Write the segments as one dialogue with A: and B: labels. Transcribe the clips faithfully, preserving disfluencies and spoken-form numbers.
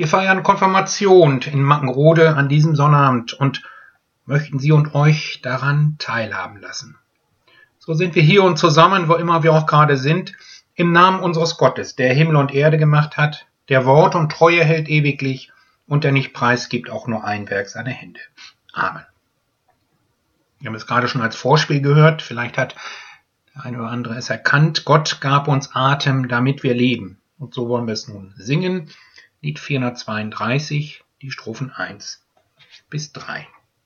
A: feiern Konfirmation in Mackenrode an diesem Sonnabend und möchten Sie und euch daran teilhaben lassen. So sind wir hier und zusammen, wo immer wir auch gerade sind, im Namen unseres Gottes, der Himmel und Erde gemacht hat, der Wort und Treue hält ewiglich und der nicht preisgibt auch nur ein Werk seiner Hände. Amen. Wir haben es gerade schon als Vorspiel gehört, vielleicht hat der eine oder andere es erkannt. Gott gab uns Atem, damit wir leben. Und so wollen wir es nun singen. Lied vierhundertzweiunddreißig, die Strophen eins bis drei.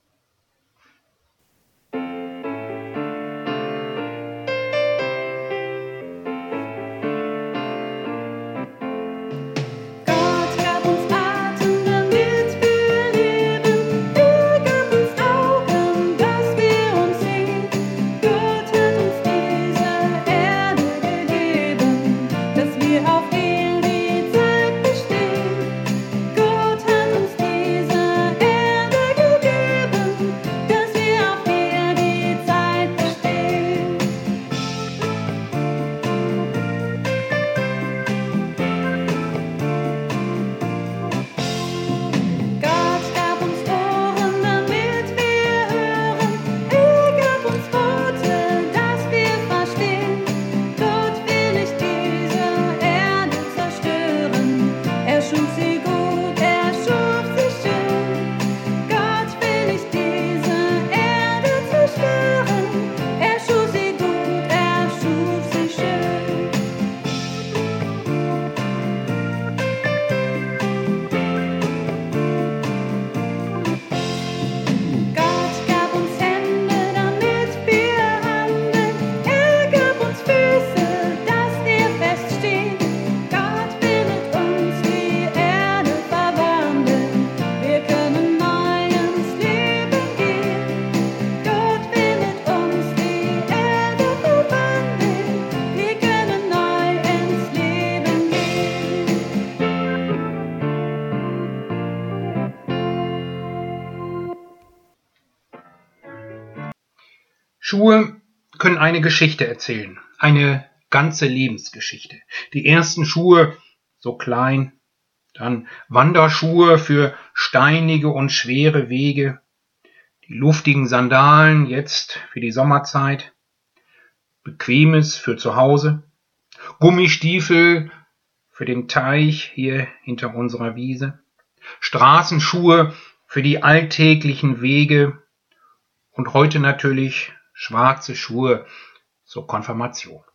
A: Schuhe können eine Geschichte erzählen, eine ganze Lebensgeschichte. Die ersten Schuhe so klein, dann Wanderschuhe für steinige und schwere Wege, die luftigen Sandalen jetzt für die Sommerzeit, Bequemes für zu Hause, Gummistiefel für den Teich hier hinter unserer Wiese, Straßenschuhe für die alltäglichen Wege und heute natürlich schwarze Schuhe zur Konfirmation.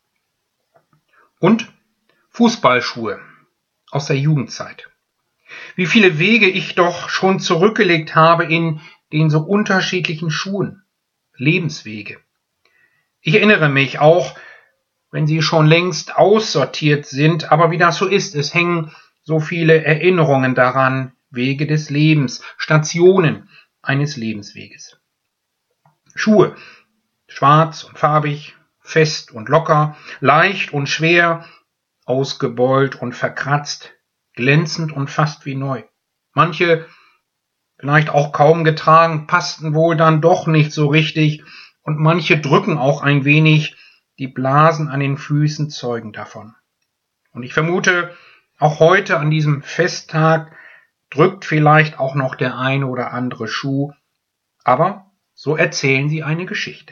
A: Und Fußballschuhe aus der Jugendzeit. Wie viele Wege ich doch schon zurückgelegt habe in den so unterschiedlichen Schuhen. Lebenswege. Ich erinnere mich auch, wenn sie schon längst aussortiert sind, aber wie das so ist, es hängen so viele Erinnerungen daran, Wege des Lebens, Stationen eines Lebensweges. Schuhe, schwarz und farbig, fest und locker, leicht und schwer, ausgebeult und verkratzt, glänzend und fast wie neu. Manche, vielleicht auch kaum getragen, passten wohl dann doch nicht so richtig und manche drücken auch ein wenig, die Blasen an den Füßen zeugen davon. Und ich vermute, auch heute an diesem Festtag drückt vielleicht auch noch der eine oder andere Schuh, aber so erzählen sie eine Geschichte.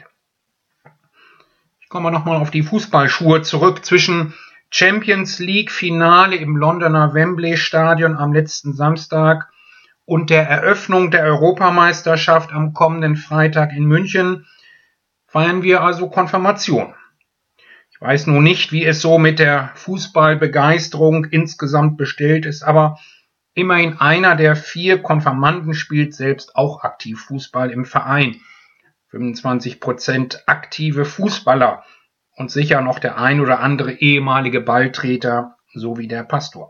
A: Ich komme nochmal auf die Fußballschuhe zurück. Zwischen Champions League Finale im Londoner Wembley Stadion am letzten Samstag und der Eröffnung der Europameisterschaft am kommenden Freitag in München feiern wir also Konfirmation. Ich weiß nun nicht, wie es so mit der Fußballbegeisterung insgesamt bestellt ist, aber immerhin einer der vier Konfirmanden spielt selbst auch aktiv Fußball im Verein. fünfundzwanzig Prozent aktive Fußballer und sicher noch der ein oder andere ehemalige Balltreter sowie der Pastor.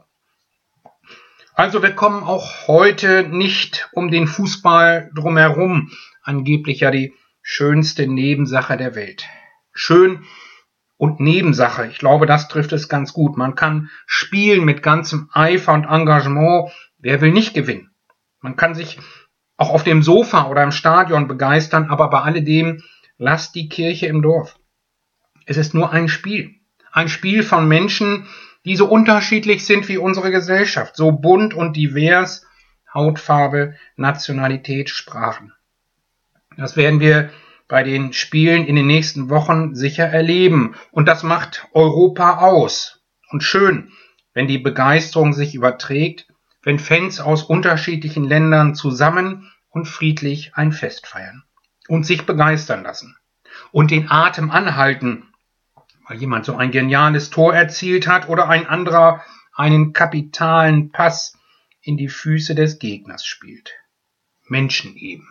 A: Also wir kommen auch heute nicht um den Fußball drumherum, angeblich ja die schönste Nebensache der Welt. Schön und Nebensache, ich glaube, das trifft es ganz gut. Man kann spielen mit ganzem Eifer und Engagement, wer will nicht gewinnen? Man kann sich auch auf dem Sofa oder im Stadion begeistern, aber bei alledem lasst die Kirche im Dorf. Es ist nur ein Spiel. Ein Spiel von Menschen, die so unterschiedlich sind wie unsere Gesellschaft, so bunt und divers, Hautfarbe, Nationalität, Sprachen. Das werden wir bei den Spielen in den nächsten Wochen sicher erleben. Und das macht Europa aus. Und schön, wenn die Begeisterung sich überträgt, wenn Fans aus unterschiedlichen Ländern zusammen und friedlich ein Fest feiern und sich begeistern lassen und den Atem anhalten, weil jemand so ein geniales Tor erzielt hat oder ein anderer einen kapitalen Pass in die Füße des Gegners spielt. Menschen eben.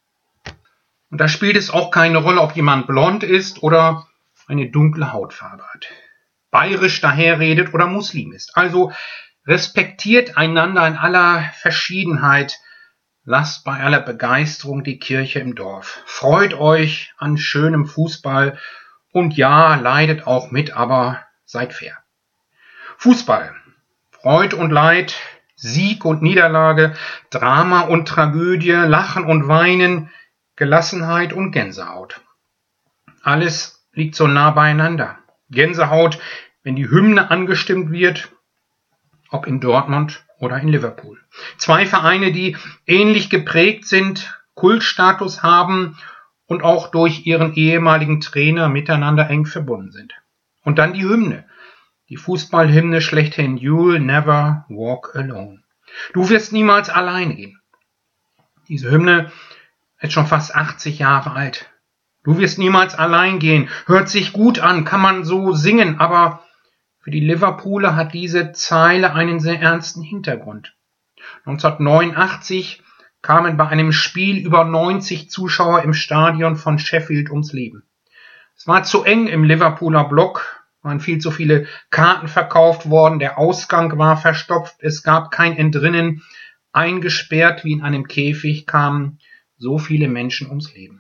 A: Und da spielt es auch keine Rolle, ob jemand blond ist oder eine dunkle Hautfarbe hat, bayerisch daherredet oder Muslim ist. Also respektiert einander in aller Verschiedenheit, lasst bei aller Begeisterung die Kirche im Dorf. Freut euch an schönem Fußball und ja, leidet auch mit, aber seid fair. Fußball, Freud und Leid, Sieg und Niederlage, Drama und Tragödie, Lachen und Weinen, Gelassenheit und Gänsehaut. Alles liegt so nah beieinander. Gänsehaut, wenn die Hymne angestimmt wird, ob in Dortmund oder in Liverpool. Zwei Vereine, die ähnlich geprägt sind, Kultstatus haben und auch durch ihren ehemaligen Trainer miteinander eng verbunden sind. Und dann die Hymne, die Fußballhymne schlechthin, You'll never walk alone. Du wirst niemals alleine gehen. Diese Hymne ist schon fast achtzig Jahre alt. Du wirst niemals allein gehen. Hört sich gut an, kann man so singen, aber für die Liverpooler hat diese Zeile einen sehr ernsten Hintergrund. neunzehnhundertneunundachtzig kamen bei einem Spiel über neunzig Zuschauer im Stadion von Sheffield ums Leben. Es war zu eng im Liverpooler Block, waren viel zu viele Karten verkauft worden, der Ausgang war verstopft, es gab kein Entrinnen, eingesperrt wie in einem Käfig kamen so viele Menschen ums Leben.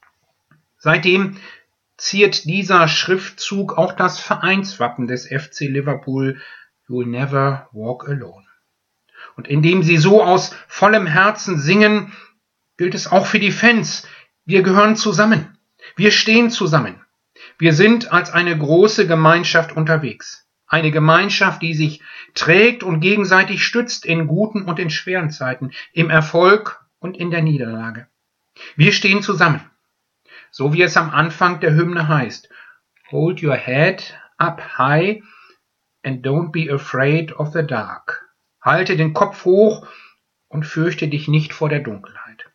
A: Seitdem ziert dieser Schriftzug auch das Vereinswappen des F C Liverpool, You'll never walk alone. Und indem sie so aus vollem Herzen singen, gilt es auch für die Fans. Wir gehören zusammen. Wir stehen zusammen. Wir sind als eine große Gemeinschaft unterwegs. Eine Gemeinschaft, die sich trägt und gegenseitig stützt in guten und in schweren Zeiten, im Erfolg und in der Niederlage. Wir stehen zusammen. So wie es am Anfang der Hymne heißt. Hold your head up high and don't be afraid of the dark. Halte den Kopf hoch und fürchte dich nicht vor der Dunkelheit.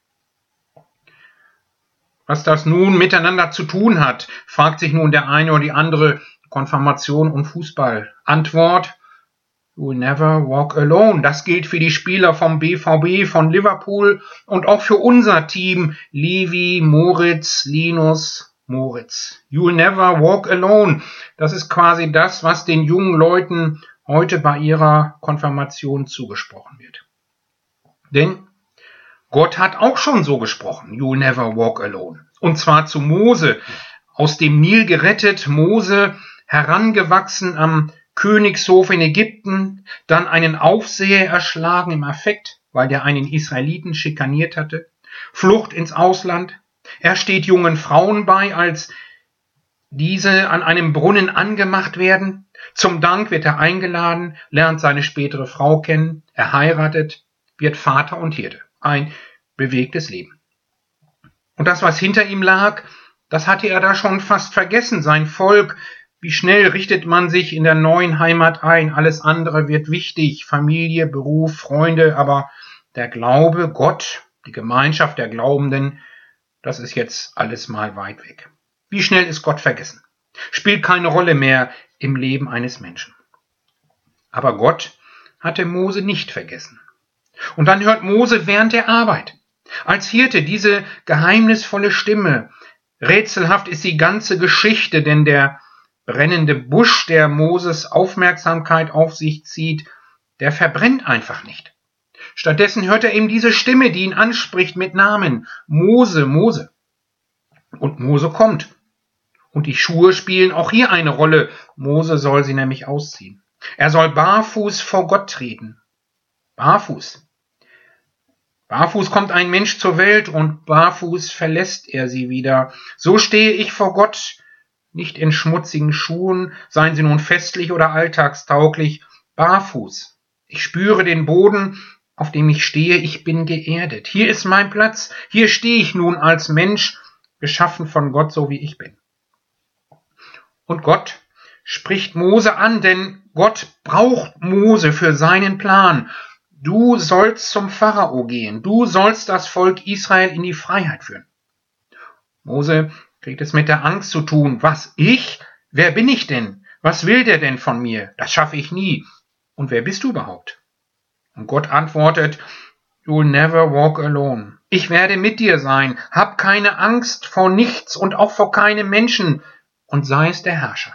A: Was das nun miteinander zu tun hat, fragt sich nun der eine oder die andere. Konfirmation und Fußball. Antwort: You'll never walk alone. Das gilt für die Spieler vom B V B, von Liverpool und auch für unser Team. Levi, Moritz, Linus, Moritz. You'll never walk alone. Das ist quasi das, was den jungen Leuten heute bei ihrer Konfirmation zugesprochen wird. Denn Gott hat auch schon so gesprochen. You'll never walk alone. Und zwar zu Mose. Aus dem Nil gerettet, Mose herangewachsen am Königshof in Ägypten, dann einen Aufseher erschlagen im Affekt, weil der einen Israeliten schikaniert hatte, Flucht ins Ausland. Er steht jungen Frauen bei, als diese an einem Brunnen angemacht werden. Zum Dank wird er eingeladen, lernt seine spätere Frau kennen, er heiratet, wird Vater und Hirte. Ein bewegtes Leben. Und das, was hinter ihm lag, das hatte er da schon fast vergessen, sein Volk. Wie schnell richtet man sich in der neuen Heimat ein? Alles andere wird wichtig, Familie, Beruf, Freunde, aber der Glaube, Gott, die Gemeinschaft der Glaubenden, das ist jetzt alles mal weit weg. Wie schnell ist Gott vergessen? Spielt keine Rolle mehr im Leben eines Menschen. Aber Gott hatte Mose nicht vergessen. Und dann hört Mose während der Arbeit als Hirte diese geheimnisvolle Stimme. Rätselhaft ist die ganze Geschichte, denn der brennende Busch, der Moses Aufmerksamkeit auf sich zieht, der verbrennt einfach nicht. Stattdessen hört er eben diese Stimme, die ihn anspricht mit Namen. Mose, Mose. Und Mose kommt. Und die Schuhe spielen auch hier eine Rolle. Mose soll sie nämlich ausziehen. Er soll barfuß vor Gott treten. Barfuß. Barfuß kommt ein Mensch zur Welt und barfuß verlässt er sie wieder. So stehe ich vor Gott, nicht in schmutzigen Schuhen, seien sie nun festlich oder alltagstauglich, barfuß. Ich spüre den Boden, auf dem ich stehe, ich bin geerdet. Hier ist mein Platz, hier stehe ich nun als Mensch, geschaffen von Gott, so wie ich bin. Und Gott spricht Mose an, denn Gott braucht Mose für seinen Plan. Du sollst zum Pharao gehen, du sollst das Volk Israel in die Freiheit führen. Mose kriegt es mit der Angst zu tun. Was, ich? Wer bin ich denn? Was will der denn von mir? Das schaffe ich nie. Und wer bist du überhaupt? Und Gott antwortet, You'll never walk alone. Ich werde mit dir sein. Hab keine Angst vor nichts und auch vor keinem Menschen und sei es der Herrscher.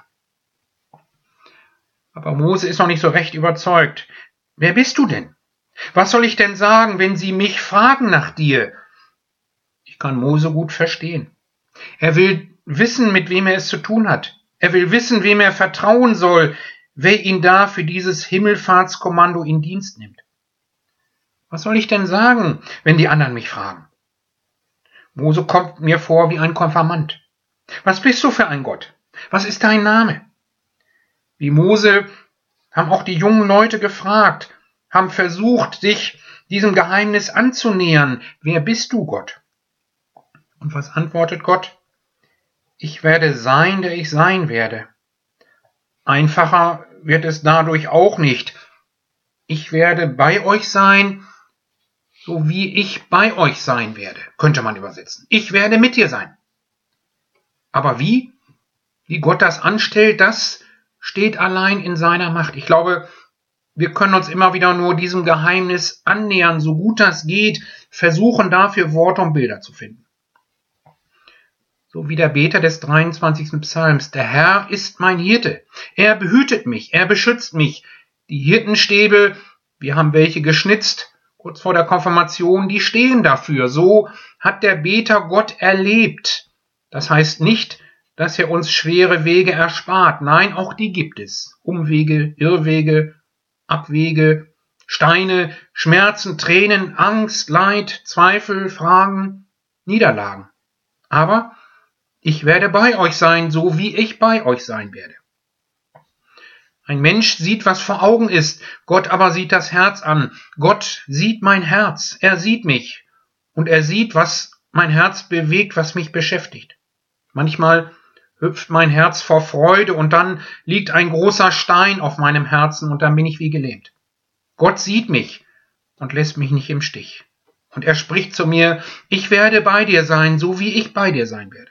A: Aber Mose ist noch nicht so recht überzeugt. Wer bist du denn? Was soll ich denn sagen, wenn sie mich fragen nach dir? Ich kann Mose gut verstehen. Er will wissen, mit wem er es zu tun hat. Er will wissen, wem er vertrauen soll, wer ihn da für dieses Himmelfahrtskommando in Dienst nimmt. Was soll ich denn sagen, wenn die anderen mich fragen? Mose kommt mir vor wie ein Konfirmand. Was bist du für ein Gott? Was ist dein Name? Wie Mose haben auch die jungen Leute gefragt, haben versucht, sich diesem Geheimnis anzunähern. Wer bist du, Gott? Und was antwortet Gott? Ich werde sein, der ich sein werde. Einfacher wird es dadurch auch nicht. Ich werde bei euch sein, so wie ich bei euch sein werde, könnte man übersetzen. Ich werde mit dir sein. Aber wie? Wie Gott das anstellt, das steht allein in seiner Macht. Ich glaube, wir können uns immer wieder nur diesem Geheimnis annähern, so gut das geht, versuchen dafür Worte und Bilder zu finden. So wie der Beter des dreiundzwanzigsten Psalms. Der Herr ist mein Hirte. Er behütet mich, er beschützt mich. Die Hirtenstäbe, wir haben welche geschnitzt, kurz vor der Konfirmation, die stehen dafür. So hat der Beter Gott erlebt. Das heißt nicht, dass er uns schwere Wege erspart. Nein, auch die gibt es. Umwege, Irrwege, Abwege, Steine, Schmerzen, Tränen, Angst, Leid, Zweifel, Fragen, Niederlagen. Aber ich werde bei euch sein, so wie ich bei euch sein werde. Ein Mensch sieht, was vor Augen ist, Gott aber sieht das Herz an. Gott sieht mein Herz, er sieht mich und er sieht, was mein Herz bewegt, was mich beschäftigt. Manchmal hüpft mein Herz vor Freude und dann liegt ein großer Stein auf meinem Herzen und dann bin ich wie gelähmt. Gott sieht mich und lässt mich nicht im Stich. Und er spricht zu mir, ich werde bei dir sein, so wie ich bei dir sein werde.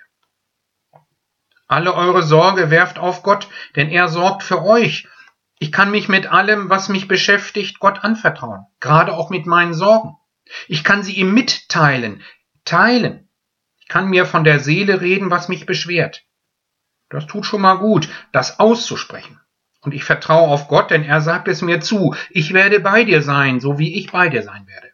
A: Alle eure Sorge werft auf Gott, denn er sorgt für euch. Ich kann mich mit allem, was mich beschäftigt, Gott anvertrauen, gerade auch mit meinen Sorgen. Ich kann sie ihm mitteilen, teilen. Ich kann mir von der Seele reden, was mich beschwert. Das tut schon mal gut, das auszusprechen. Und ich vertraue auf Gott, denn er sagt es mir zu. Ich werde bei dir sein, so wie ich bei dir sein werde.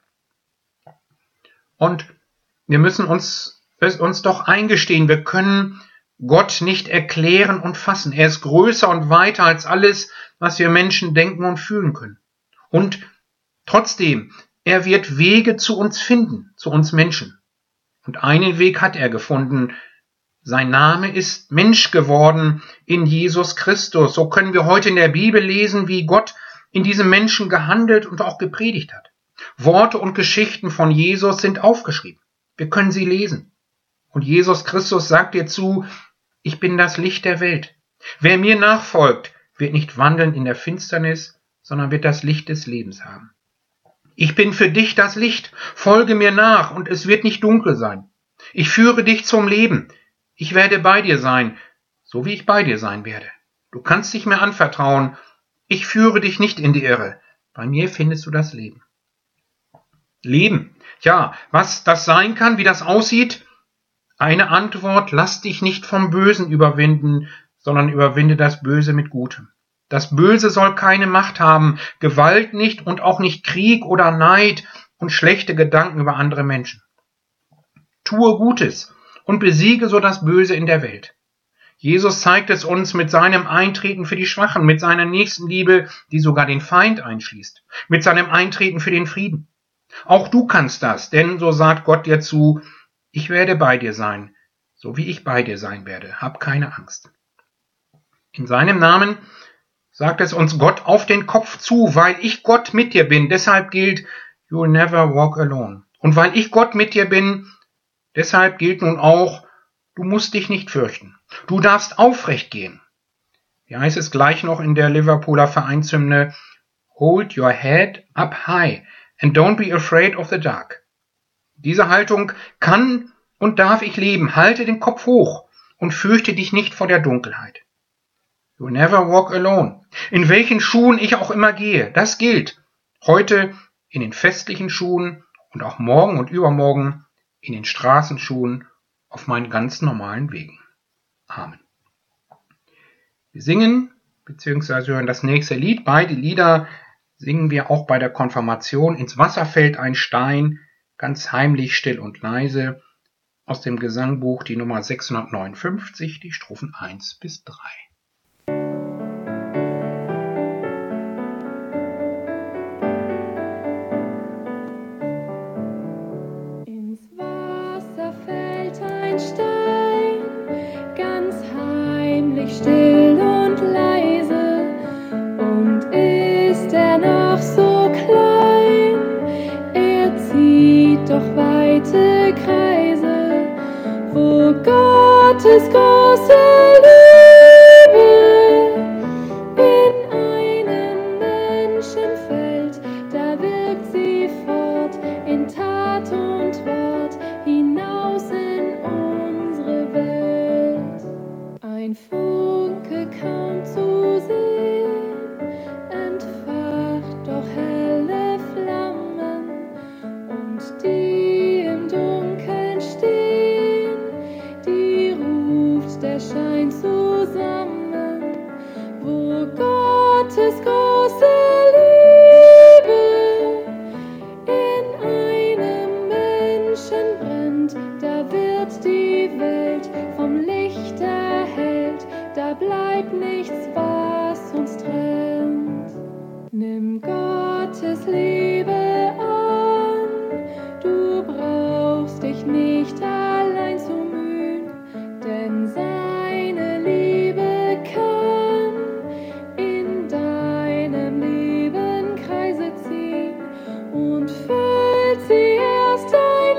A: Und wir müssen uns, uns doch eingestehen, wir können Gott nicht erklären und fassen. Er ist größer und weiter als alles, was wir Menschen denken und fühlen können. Und trotzdem, er wird Wege zu uns finden, zu uns Menschen. Und einen Weg hat er gefunden. Sein Name ist Mensch geworden in Jesus Christus. So können wir heute in der Bibel lesen, wie Gott in diesem Menschen gehandelt und auch gepredigt hat. Worte und Geschichten von Jesus sind aufgeschrieben. Wir können sie lesen. Und Jesus Christus sagt dir zu, ich bin das Licht der Welt. Wer mir nachfolgt, wird nicht wandeln in der Finsternis, sondern wird das Licht des Lebens haben. Ich bin für dich das Licht. Folge mir nach und es wird nicht dunkel sein. Ich führe dich zum Leben. Ich werde bei dir sein, so wie ich bei dir sein werde. Du kannst dich mir anvertrauen. Ich führe dich nicht in die Irre. Bei mir findest du das Leben. Leben. Ja, was das sein kann, wie das aussieht? Eine Antwort, lass dich nicht vom Bösen überwinden, sondern überwinde das Böse mit Gutem. Das Böse soll keine Macht haben, Gewalt nicht und auch nicht Krieg oder Neid und schlechte Gedanken über andere Menschen. Tue Gutes und besiege so das Böse in der Welt. Jesus zeigt es uns mit seinem Eintreten für die Schwachen, mit seiner Nächstenliebe, die sogar den Feind einschließt, mit seinem Eintreten für den Frieden. Auch du kannst das, denn so sagt Gott dir zu, ich werde bei dir sein, so wie ich bei dir sein werde. Hab keine Angst. In seinem Namen sagt es uns Gott auf den Kopf zu, weil ich Gott mit dir bin. Deshalb gilt, you'll never walk alone. Und weil ich Gott mit dir bin, deshalb gilt nun auch, du musst dich nicht fürchten. Du darfst aufrecht gehen. Wie heißt es gleich noch in der Liverpooler Vereinshymne? Hold your head up high and don't be afraid of the dark. Diese Haltung kann und darf ich leben. Halte den Kopf hoch und fürchte dich nicht vor der Dunkelheit. You'll never walk alone. In welchen Schuhen ich auch immer gehe, das gilt. Heute in den festlichen Schuhen und auch morgen und übermorgen in den Straßenschuhen auf meinen ganz normalen Wegen. Amen. Wir singen bzw. hören das nächste Lied. Beide Lieder singen wir auch bei der Konfirmation. Ins Wasser fällt ein Stein, ganz heimlich, still und leise. Aus dem Gesangbuch die Nummer sechshundertneunundfünfzig, die Strophen eins bis drei.
B: Still und leise, und ist er noch so klein, er zieht doch weite Kreise, wo Gottes große Liebe in einen Menschen fällt, da wirkt sie fort in Tat und Wort hinaus in unsere Welt. Ein Funke kaum zu sehen, entfacht doch helle Flammen, und die im Dunkeln stehen, die ruft der Schein zusammen, wo Gottes große Liebe in einem Menschen brennt, da wird die Welt vom Licht erhellt, da bleibt nichts, was uns trennt. Nimm Gottes Liebe an, du brauchst dich nicht allein zu mühen, denn seine Liebe kann in deinem Leben Kreise ziehen und füllt sie erst dein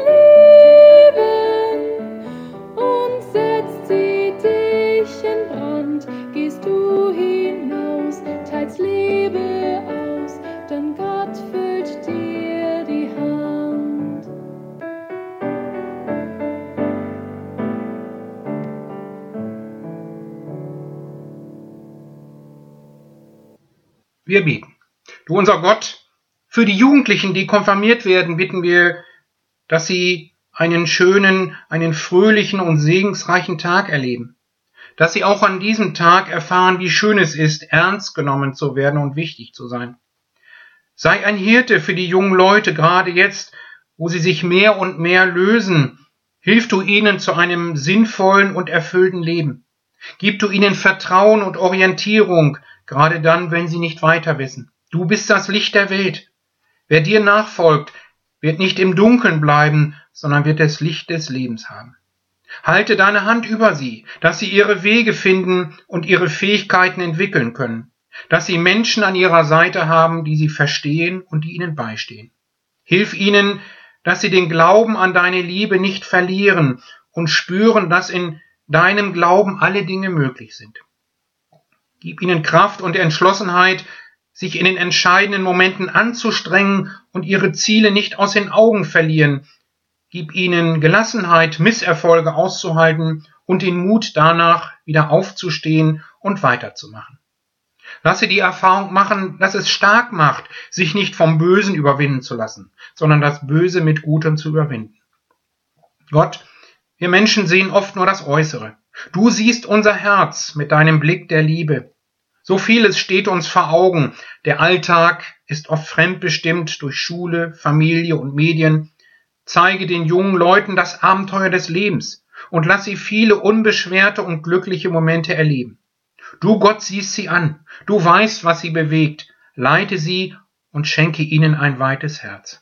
B: Leben und setzt sie dich in Brand. Gehst du hinaus, teilst Liebe aus, denn Gott füllt dir die Hand.
A: Wir beten. Du unser Gott, für die Jugendlichen, die konfirmiert werden, bitten wir, dass sie einen schönen, einen fröhlichen und segensreichen Tag erleben. Dass sie auch an diesem Tag erfahren, wie schön es ist, ernst genommen zu werden und wichtig zu sein. Sei ein Hirte für die jungen Leute, gerade jetzt, wo sie sich mehr und mehr lösen. Hilf du ihnen zu einem sinnvollen und erfüllten Leben. Gib du ihnen Vertrauen und Orientierung, gerade dann, wenn sie nicht weiter wissen. Du bist das Licht der Welt. Wer dir nachfolgt, wird nicht im Dunkeln bleiben, sondern wird das Licht des Lebens haben. Halte deine Hand über sie, dass sie ihre Wege finden und ihre Fähigkeiten entwickeln können, dass sie Menschen an ihrer Seite haben, die sie verstehen und die ihnen beistehen. Hilf ihnen, dass sie den Glauben an deine Liebe nicht verlieren und spüren, dass in deinem Glauben alle Dinge möglich sind. Gib ihnen Kraft und Entschlossenheit, sich in den entscheidenden Momenten anzustrengen und ihre Ziele nicht aus den Augen verlieren. Gib ihnen Gelassenheit, Misserfolge auszuhalten und den Mut danach, wieder aufzustehen und weiterzumachen. Lass sie die Erfahrung machen, dass es stark macht, sich nicht vom Bösen überwinden zu lassen, sondern das Böse mit Gutem zu überwinden. Gott, wir Menschen sehen oft nur das Äußere. Du siehst unser Herz mit deinem Blick der Liebe. So vieles steht uns vor Augen. Der Alltag ist oft fremdbestimmt durch Schule, Familie und Medien. Zeige den jungen Leuten das Abenteuer des Lebens und lass sie viele unbeschwerte und glückliche Momente erleben. Du, Gott, siehst sie an. Du weißt, was sie bewegt. Leite sie und schenke ihnen ein weites Herz.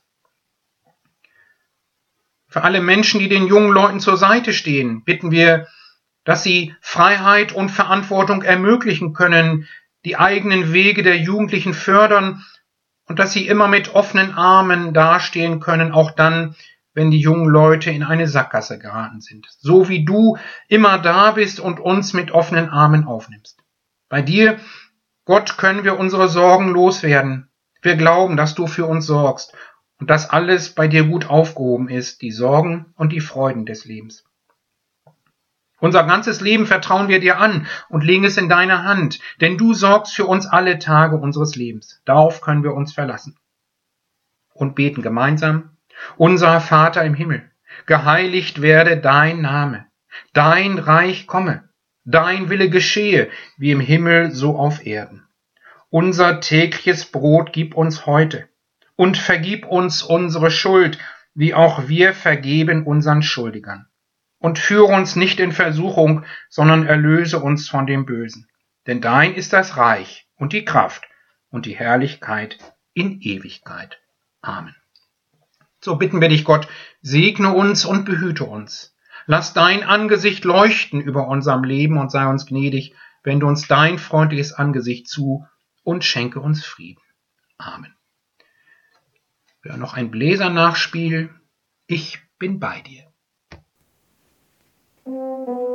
A: Für alle Menschen, die den jungen Leuten zur Seite stehen, bitten wir, dass sie Freiheit und Verantwortung ermöglichen können, die eigenen Wege der Jugendlichen fördern und dass sie immer mit offenen Armen dastehen können, auch dann, wenn die jungen Leute in eine Sackgasse geraten sind. So wie du immer da bist und uns mit offenen Armen aufnimmst. Bei dir, Gott, können wir unsere Sorgen loswerden. Wir glauben, dass du für uns sorgst und dass alles bei dir gut aufgehoben ist, die Sorgen und die Freuden des Lebens. Unser ganzes Leben vertrauen wir dir an und legen es in deine Hand, denn du sorgst für uns alle Tage unseres Lebens. Darauf können wir uns verlassen. Und beten gemeinsam: Unser Vater im Himmel, geheiligt werde dein Name, dein Reich komme, dein Wille geschehe, wie im Himmel so auf Erden. Unser tägliches Brot gib uns heute und vergib uns unsere Schuld, wie auch wir vergeben unseren Schuldigern. Und führe uns nicht in Versuchung, sondern erlöse uns von dem Bösen. Denn dein ist das Reich und die Kraft und die Herrlichkeit in Ewigkeit. Amen. So bitten wir dich, Gott, segne uns und behüte uns. Lass dein Angesicht leuchten über unserem Leben und sei uns gnädig, wende uns dein freundliches Angesicht zu und schenke uns Frieden. Amen. Ja, noch ein Bläsernachspiel. Ich bin bei dir.
B: Thank you.